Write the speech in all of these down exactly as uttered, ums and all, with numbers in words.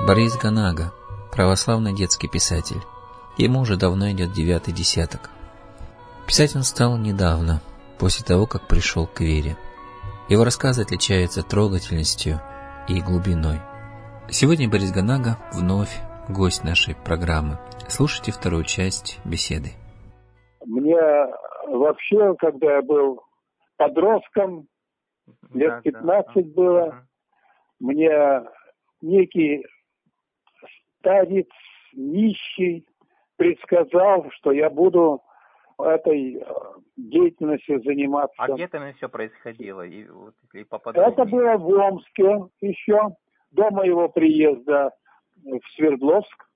Борис Ганага, православный детский писатель. Ему уже давно идет девятый десяток. Писать он стал недавно, после того, как пришел к вере. Его рассказы отличаются трогательностью и глубиной. Сегодня Борис Ганага вновь гость нашей программы. Слушайте вторую часть беседы. Мне вообще, когда я был подростком, лет да, пятнадцать да. было, ага. мне некий старец, нищий, предсказал, что я буду этой деятельностью заниматься. А где это все происходило? И, вот, и это было в Омске еще, до моего приезда в Свердловск.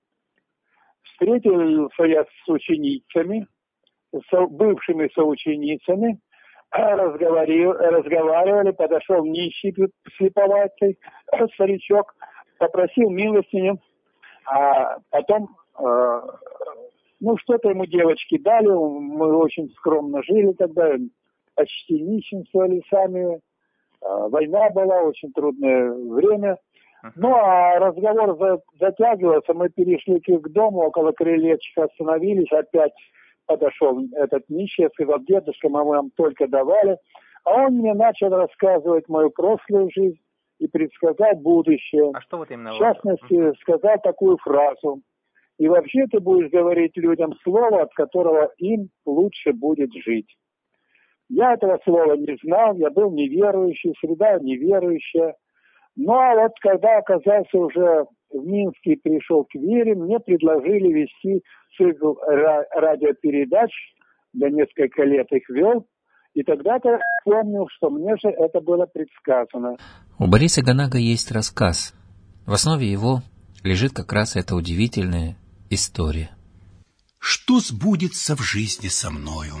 Встретился я с ученицами, с бывшими соученицами, разговаривали, разговаривали, подошел нищий слеповатый старичок, попросил милостыню, а потом, э, ну, что-то ему девочки дали, мы очень скромно жили тогда, почти нищенствовали сами, э, война была, очень трудное время. Ну, а разговор за, затягивался, мы перешли к дому, около крылечка остановились, опять подошел этот нищий, сказал: дедушка, мы вам только давали. А он мне начал рассказывать мою прошлую жизнь и предсказать будущее. А что вот именно? В частности, сказал такую фразу: и вообще ты будешь говорить людям слово, от которого им лучше будет жить. Я этого слова не знал, я был неверующий, среда неверующая. Ну, а вот когда оказался уже в Минске и пришел к вере, мне предложили вести цикл радиопередач, я несколько лет их вел, и тогда-то помнил, что мне же это было предсказано. У Бориса Ганага есть рассказ. В основе его лежит как раз эта удивительная история. Что сбудется в жизни со мною?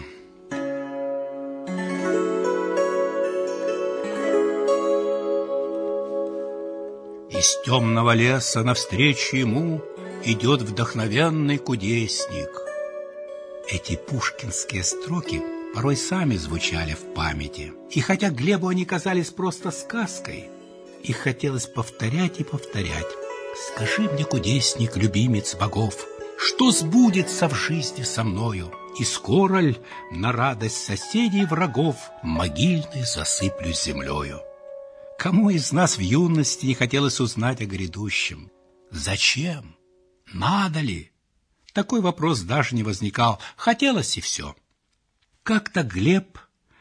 Из темного леса навстречу ему идет вдохновенный кудесник. Эти пушкинские строки порой сами звучали в памяти. И хотя Глебу они казались просто сказкой, их хотелось повторять и повторять. «Скажи мне, кудесник, любимец богов, что сбудется в жизни со мною? И скоро ль на радость соседей и врагов могильный засыплюсь землею?» Кому из нас в юности не хотелось узнать о грядущем? Зачем? Надо ли? Такой вопрос даже не возникал. Хотелось и все. Как-то Глеб,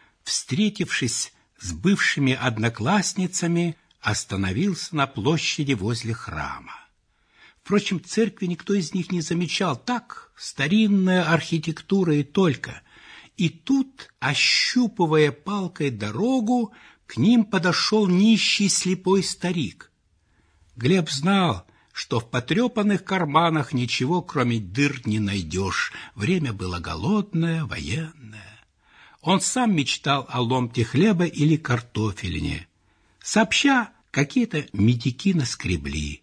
встретившись с бывшими одноклассницами, остановился на площади возле храма. Впрочем, церкви никто из них не замечал. Так, старинная архитектура и только. И тут, ощупывая палкой дорогу, к ним подошел нищий слепой старик. Глеб знал, что в потрепанных карманах ничего, кроме дыр, не найдешь. Время было голодное, военное. Он сам мечтал о ломте хлеба или картофелине. Сообща, какие-то медики наскребли.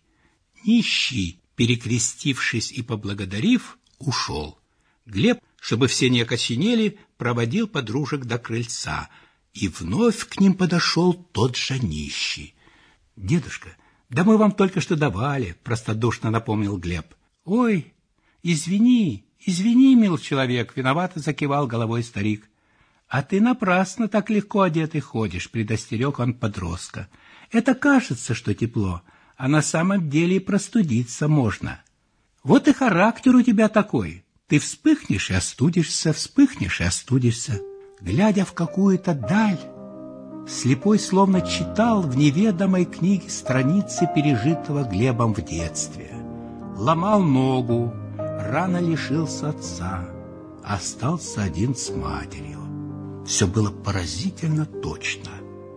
Нищий, перекрестившись и поблагодарив, ушел. Глеб, чтобы все не окоченели, проводил подружек до крыльца. И вновь к ним подошел тот же нищий. «Дедушка, да мы вам только что давали», — простодушно напомнил Глеб. «Ой, извини, извини, мил человек», — виновато закивал головой старик. «А ты напрасно так легко одетый ходишь», — предостерег он подростка. «Это кажется, что тепло, а на самом деле и простудиться можно. Вот и характер у тебя такой. Ты вспыхнешь и остудишься, вспыхнешь и остудишься». Глядя в какую-то даль, слепой словно читал в неведомой книге страницы пережитого Глебом в детстве. Ломал ногу, рано лишился отца, остался один с матерью. Все было поразительно точно.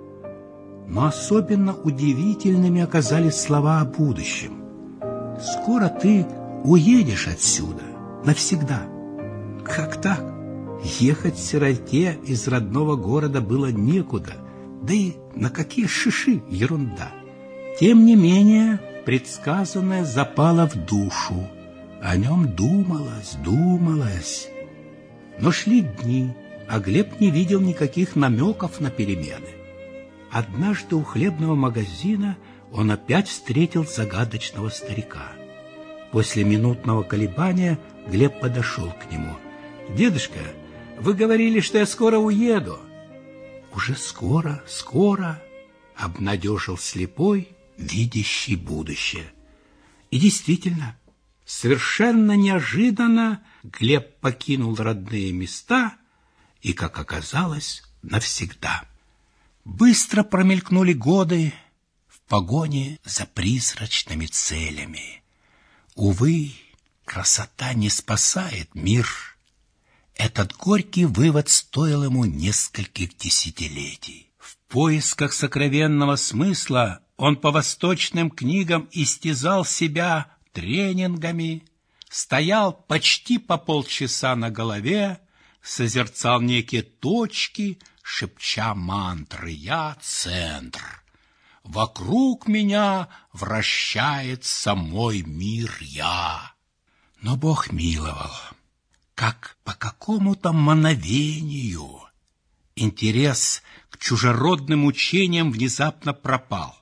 Но особенно удивительными оказались слова о будущем. «Скоро ты уедешь отсюда навсегда». Как так? Ехать сироте из родного города было некуда, да и на какие шиши ерунда. Тем не менее, предсказанное запало в душу. О нем думалось, думалось. Но шли дни, а Глеб не видел никаких намеков на перемены. Однажды у хлебного магазина он опять встретил загадочного старика. После минутного колебания Глеб подошел к нему. «Дедушка, вы говорили, что я скоро уеду». «Уже скоро, скоро», — обнадежил слепой, видящий будущее. И действительно, совершенно неожиданно Глеб покинул родные места и, как оказалось, навсегда. Быстро промелькнули годы в погоне за призрачными целями. Увы, красота не спасает мир. Этот горький вывод стоил ему нескольких десятилетий. В поисках сокровенного смысла он по восточным книгам истязал себя тренингами, стоял почти по полчаса на голове, созерцал некие точки, шепча мантры: «Я центр, вокруг меня вращается мой мир я». Но Бог миловал, как по какому-то мановению интерес к чужеродным учениям внезапно пропал.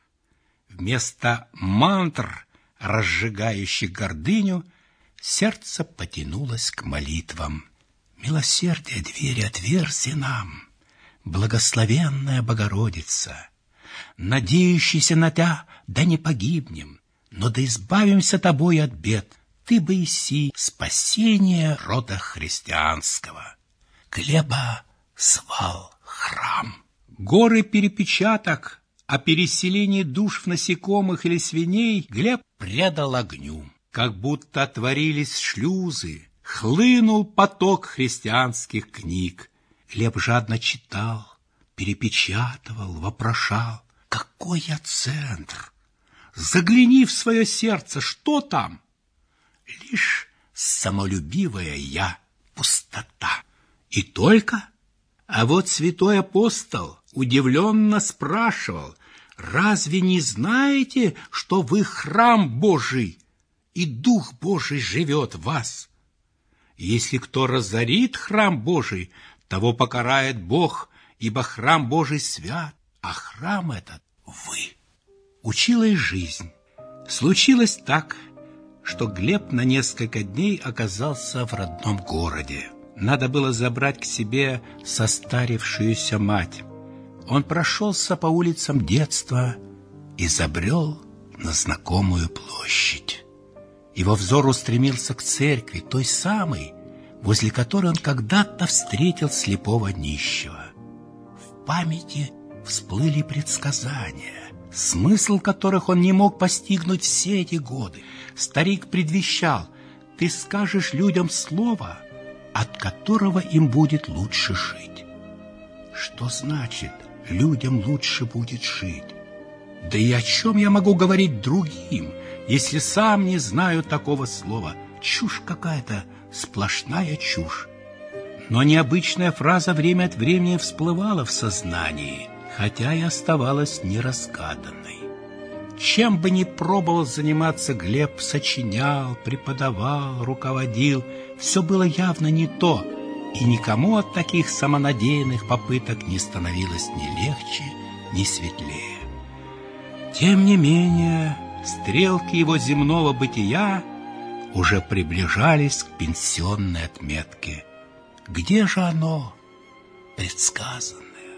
Вместо мантр, разжигающих гордыню, сердце потянулось к молитвам. «Милосердие двери отверзи нам, благословенная Богородица, надеющийся на Тебя, да не погибнем, но да избавимся Тобой от бед. Ты бы иси спасение рода христианского». Глеба звал храм. Горы перепечаток о переселении душ в насекомых или свиней Глеб предал огню. Как будто отворились шлюзы, хлынул поток христианских книг. Глеб жадно читал, перепечатывал, вопрошал: какой я центр? Загляни в свое сердце, что там? Лишь самолюбивая я, пустота. И только? А вот святой апостол удивленно спрашивал: разве не знаете, что вы храм Божий, и Дух Божий живет в вас? Если кто разорит храм Божий, того покарает Бог, ибо храм Божий свят, а храм этот вы. Учила и жизнь. Случилось так, что Глеб на несколько дней оказался в родном городе. Надо было забрать к себе состарившуюся мать. Он прошелся по улицам детства и забрел на знакомую площадь. Его взор устремился к церкви, той самой, возле которой он когда-то встретил слепого нищего. В памяти всплыли предсказания, смысл которых он не мог постигнуть все эти годы. Старик предвещал: ты скажешь людям слово, от которого им будет лучше жить. Что значит людям лучше будет жить? Да и о чем я могу говорить другим, если сам не знаю такого слова? Чушь какая-то, сплошная чушь. Но необычная фраза время от времени всплывала в сознании, хотя и оставалась неразгаданной. Чем бы ни пробовал заниматься Глеб, сочинял, преподавал, руководил, все было явно не то, и никому от таких самонадеянных попыток не становилось ни легче, ни светлее. Тем не менее, стрелки его земного бытия уже приближались к пенсионной отметке. Где же оно, предсказанное?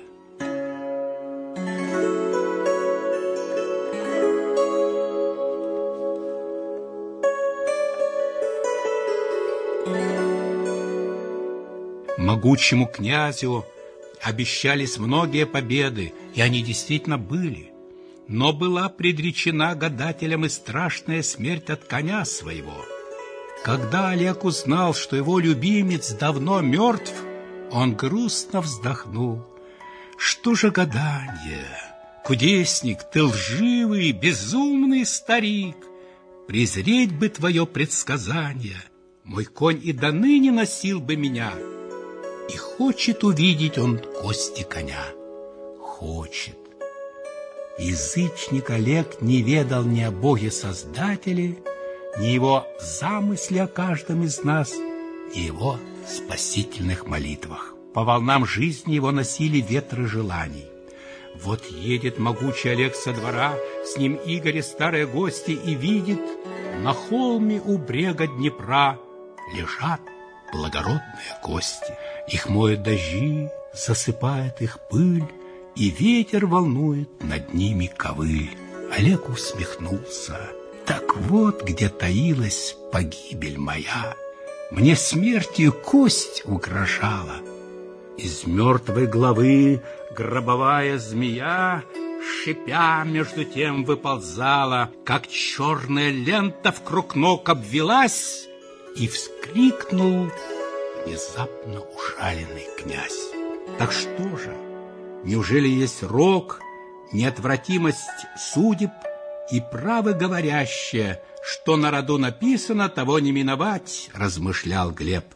Могучему князю обещались многие победы, и они действительно были. Но была предречена гадателям и страшная смерть от коня своего. Когда Олег узнал, что его любимец давно мертв, он грустно вздохнул. Что же гадание? Кудесник, ты лживый, безумный старик! Презреть бы твое предсказание, мой конь и до ныне носил бы меня. И хочет увидеть он кости коня. Хочет. Язычник Олег не ведал ни о Боге-Создателе, ни его замысле о каждом из нас, ни его спасительных молитвах. По волнам жизни его носили ветры желаний. Вот едет могучий Олег со двора, с ним Игорь и старые гости, и видит, на холме у брега Днепра лежат благородные кости. Их моют дожди, засыпает их пыль, и ветер волнует над ними ковыль. Олег усмехнулся. Так вот, где таилась погибель моя. Мне смертью кость угрожала. Из мертвой головы гробовая змея, шипя, между тем выползала, как черная лента вкруг ног обвелась, и вскрикнул внезапно ужаленный князь. Так что же, неужели есть рок, неотвратимость судеб и право говорящее, что на роду написано, того не миновать, размышлял Глеб.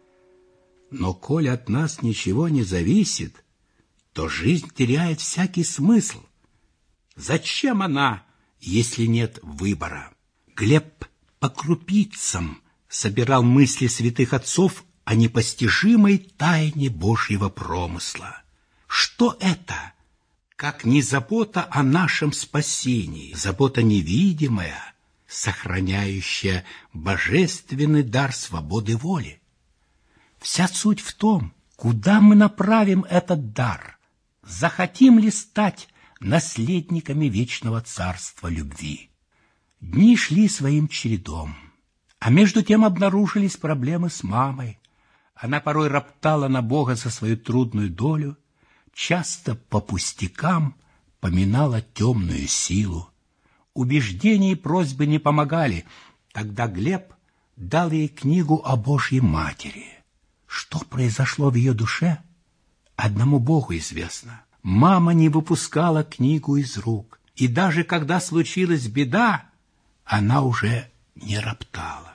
Но коль от нас ничего не зависит, то жизнь теряет всякий смысл. Зачем она, если нет выбора? Глеб по крупицам собирал мысли святых отцов о непостижимой тайне Божьего промысла. Что это, как не забота о нашем спасении, забота невидимая, сохраняющая божественный дар свободы воли? Вся суть в том, куда мы направим этот дар, захотим ли стать наследниками вечного царства любви. Дни шли своим чередом, а между тем обнаружились проблемы с мамой. Она порой роптала на Бога за свою трудную долю, часто по пустякам поминала темную силу. Убеждения и просьбы не помогали. Тогда Глеб дал ей книгу о Божьей Матери. Что произошло в ее душе, одному Богу известно. Мама не выпускала книгу из рук, и даже когда случилась беда, она уже не роптала.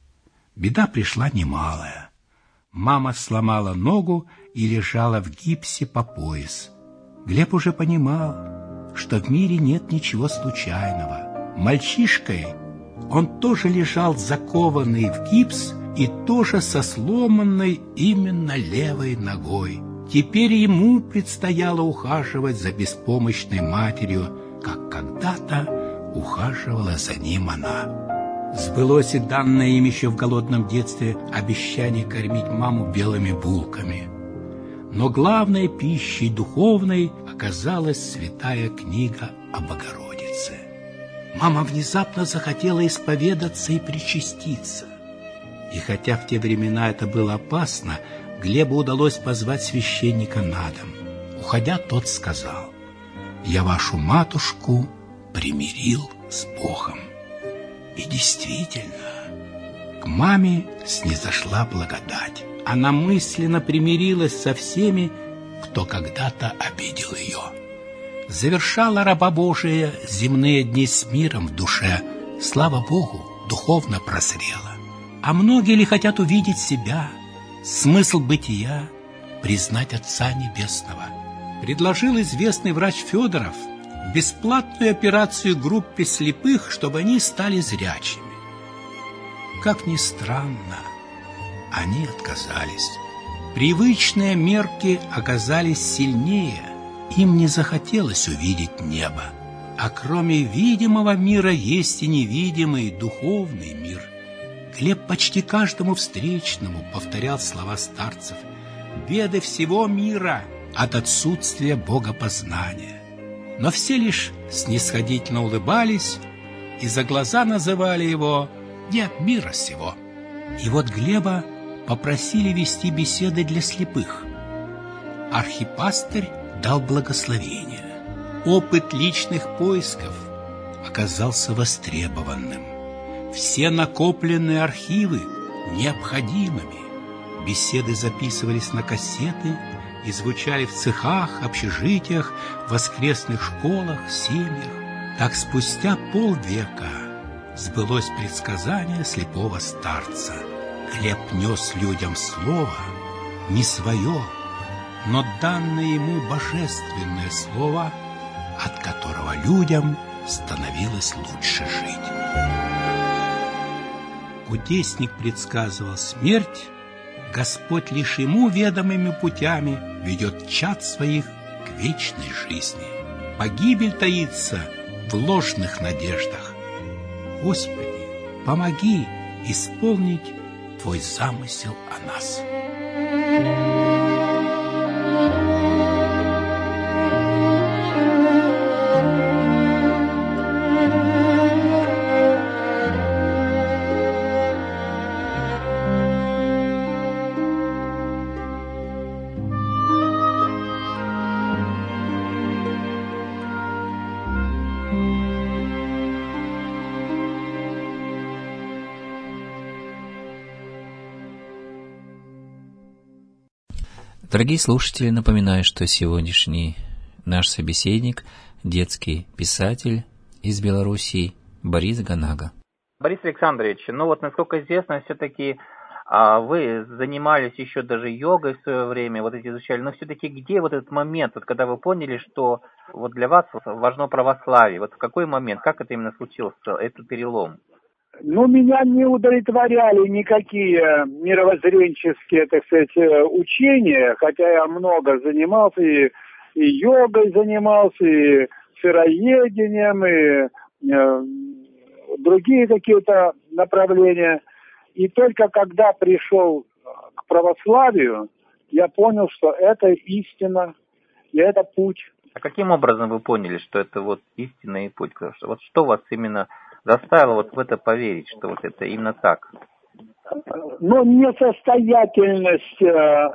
Беда пришла немалая. Мама сломала ногу и лежала в гипсе по пояс. Глеб уже понимал, что в мире нет ничего случайного. Мальчишкой он тоже лежал закованный в гипс и тоже со сломанной именно левой ногой. Теперь ему предстояло ухаживать за беспомощной матерью, как когда-то ухаживала за ним она. Сбылось и данное им еще в голодном детстве обещание кормить маму белыми булками. Но главной пищей духовной оказалась святая книга о Богородице. Мама внезапно захотела исповедаться и причаститься. И хотя в те времена это было опасно, Глебу удалось позвать священника на дом. Уходя, тот сказал: «Я вашу матушку примирил с Богом». И действительно, к маме снизошла благодать. Она мысленно примирилась со всеми, кто когда-то обидел ее. Завершала раба Божия земные дни с миром в душе. Слава Богу, духовно прозрела. А многие ли хотят увидеть себя, смысл бытия, признать Отца Небесного? Предложил известный врач Федоров бесплатную операцию группе слепых, чтобы они стали зрячими. Как ни странно, они отказались. Привычные мерки оказались сильнее, им не захотелось увидеть небо. А кроме видимого мира есть и невидимый духовный мир. Глеб почти каждому встречному повторял слова старцев: «Беды всего мира от отсутствия богопознания». Но все лишь снисходительно улыбались и за глаза называли его «не от мира сего». И вот Глеба попросили вести беседы для слепых. Архипастырь дал благословение. Опыт личных поисков оказался востребованным. Все накопленные архивы необходимыми. Беседы записывались на кассеты и звучали в цехах, общежитиях, воскресных школах, семьях. Так спустя полвека сбылось предсказание слепого старца. Глеб нес людям слово, не свое, но данное ему божественное слово, от которого людям становилось лучше жить. Кудесник предсказывал смерть, Господь лишь ему ведомыми путями ведет чад своих к вечной жизни. погибель таится в ложных надеждах. Господи, помоги исполнить Твой замысел о нас. Дорогие слушатели, напоминаю, что сегодняшний наш собеседник – детский писатель из Белоруссии Борис Ганага. Борис Александрович, ну вот насколько известно, все-таки а, вы занимались еще даже йогой в свое время, вот эти изучали, но все-таки где вот этот момент, вот когда вы поняли, что вот для вас важно православие, вот в какой момент, как это именно случилось, этот перелом? Ну, меня не удовлетворяли никакие мировоззренческие, так сказать, учения, хотя я много занимался, и, и йогой занимался, и сыроедением, и э, другие какие-то направления. И только когда пришел к православию, я понял, что это истина, и это путь. А каким образом вы поняли, что это вот истинный путь? Вот что вас именно заставило вот в это поверить, что вот это именно так? Ну, несостоятельность э,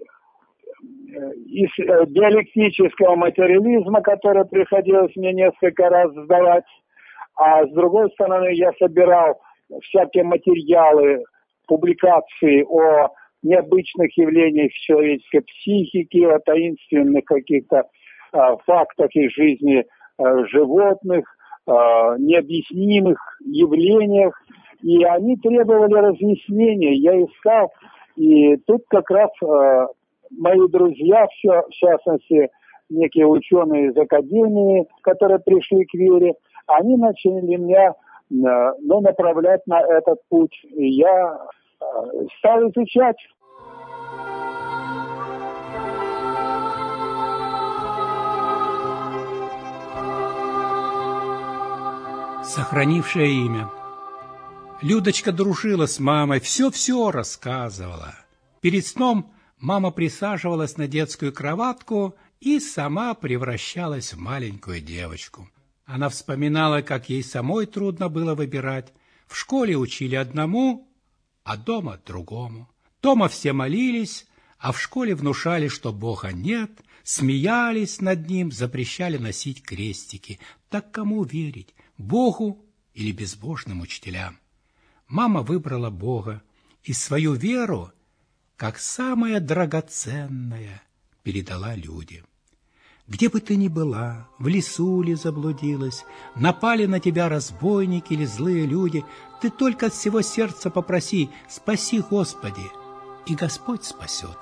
из э, диалектического материализма, который приходилось мне несколько раз сдавать, а с другой стороны я собирал всякие материалы, публикации о необычных явлениях человеческой психики, о таинственных каких-то э, фактах из жизни э, животных, необъяснимых явлениях, и они требовали разъяснения. Я искал, и тут как раз э, мои друзья, все, в частности, некие ученые из академии, которые пришли к вере, они начали меня э, ну, направлять на этот путь, и я э, стал изучать. Сохранившая имя. Людочка дружила с мамой, все-все рассказывала. Перед сном мама присаживалась на детскую кроватку и сама превращалась в маленькую девочку. Она вспоминала, как ей самой трудно было выбирать. В школе учили одному, а дома другому. Дома все молились, а в школе внушали, что Бога нет, смеялись над Ним, запрещали носить крестики. Так кому верить? Богу или безбожным учителям? Мама выбрала Бога и свою веру, как самое драгоценное, передала людям. Где бы ты ни была, в лесу ли заблудилась, напали на тебя разбойники или злые люди, ты только от всего сердца попроси: спаси, Господи, и Господь спасет.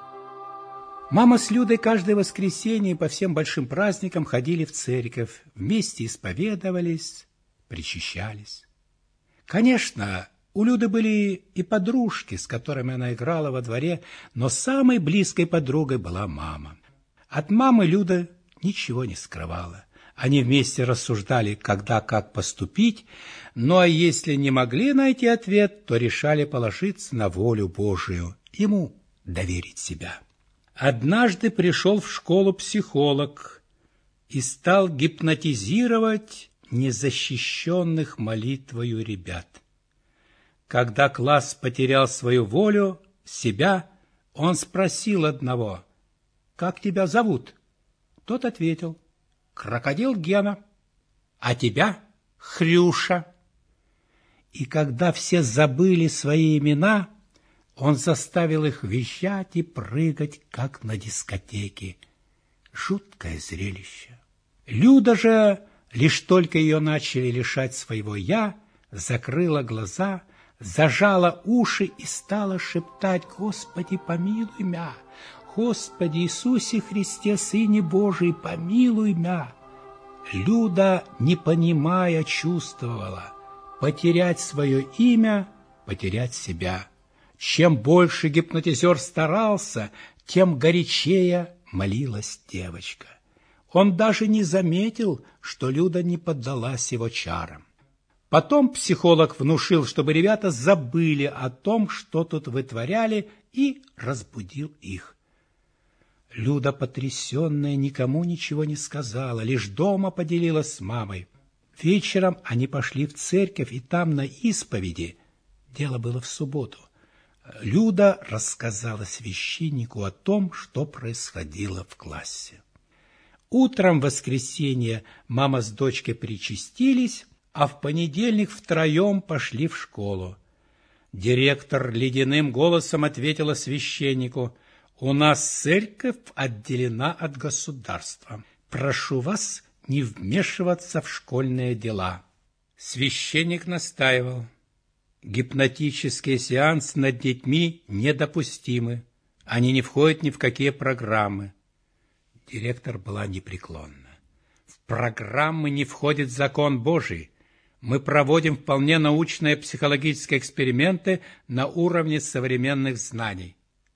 Мама с Людой каждое воскресенье по всем большим праздникам ходили в церковь, вместе исповедовались, причащались. Конечно, у Люды были и подружки, с которыми она играла во дворе, но самой близкой подругой была мама. От мамы Люда ничего не скрывала. Они вместе рассуждали, когда как поступить, ну а если не могли найти ответ, то решали положиться на волю Божию, ему доверить себя. Однажды пришел в школу психолог и стал гипнотизировать незащищенных молитвою ребят. Когда класс потерял свою волю, себя, он спросил одного: «Как тебя зовут?» Тот ответил: «Крокодил Гена». «А тебя?» «Хрюша». И когда все забыли свои имена, он заставил их визжать и прыгать, как на дискотеке. Жуткое зрелище. Люда же, лишь только ее начали лишать своего «я», закрыла глаза, зажала уши и стала шептать: «Господи, помилуй мя! Господи Иисусе Христе, Сыне Божий, помилуй мя!» Люда, не понимая, чувствовала: потерять свое имя, потерять себя. Чем больше гипнотизер старался, тем горячее молилась девочка. Он даже не заметил, что Люда не поддалась его чарам. Потом психолог внушил, чтобы ребята забыли о том, что тут вытворяли, и разбудил их. Люда, потрясенная, никому ничего не сказала, лишь дома поделилась с мамой. Вечером они пошли в церковь, и там на исповеди, дело было в субботу, Люда рассказала священнику о том, что происходило в классе. Утром в воскресенье мама с дочкой причастились, а в понедельник втроем пошли в школу. Директор ледяным голосом ответила священнику: «У нас церковь отделена от государства. Прошу вас не вмешиваться в школьные дела». Священник настаивал: гипнотические сеансы над детьми недопустимы. Они не входят ни в какие программы. Директор была непреклонна. В программы не входит закон Божий. Мы проводим вполне научные психологические эксперименты на уровне современных знаний.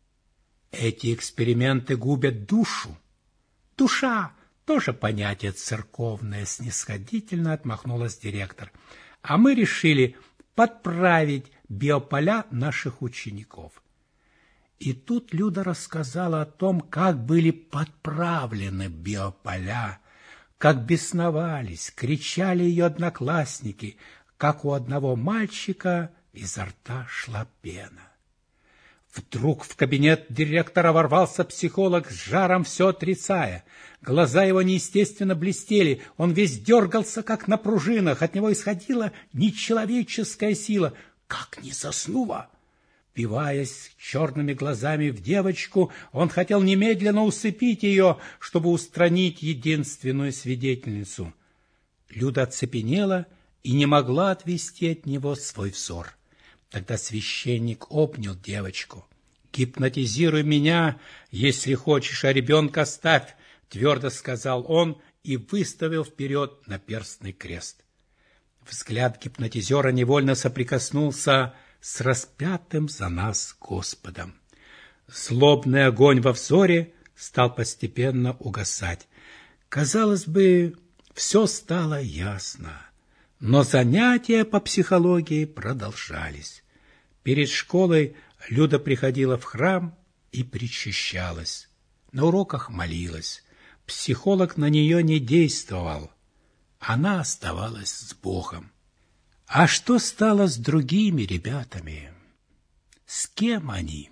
Эти эксперименты губят душу. Душа — тоже понятие церковное, снисходительно отмахнулась директор. А мы решили подправить биополя наших учеников. И тут Люда рассказала о том, как были подправлены биополя, как бесновались, кричали ее одноклассники, как у одного мальчика изо рта шла пена. Вдруг в кабинет директора ворвался психолог, с жаром все отрицая. Глаза его неестественно блестели, он весь дергался, как на пружинах, от него исходила нечеловеческая сила. Как не заснула! Впиваясь черными глазами в девочку, он хотел немедленно усыпить ее, чтобы устранить единственную свидетельницу. Люда оцепенела и не могла отвести от него свой взор. Тогда священник обнял девочку. «Гипнотизируй меня, если хочешь, а ребенка оставь», — твердо сказал он и выставил вперед наперстный крест. Взгляд гипнотизера невольно соприкоснулся с распятым за нас Господом. Злобный огонь во взоре стал постепенно угасать. Казалось бы, все стало ясно, но занятия по психологии продолжались. Перед школой Люда приходила в храм и причащалась. На уроках молилась. Психолог на нее не действовал. Она оставалась с Богом. А что стало с другими ребятами? С кем они?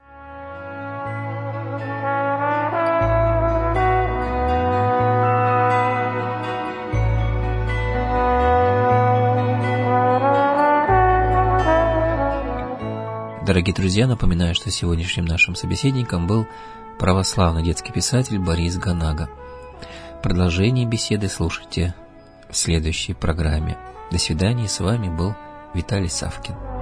Дорогие друзья, напоминаю, что сегодняшним нашим собеседником был православный детский писатель Борис Ганага. Продолжение беседы слушайте в следующей программе. До свидания, с вами был Виталий Савкин.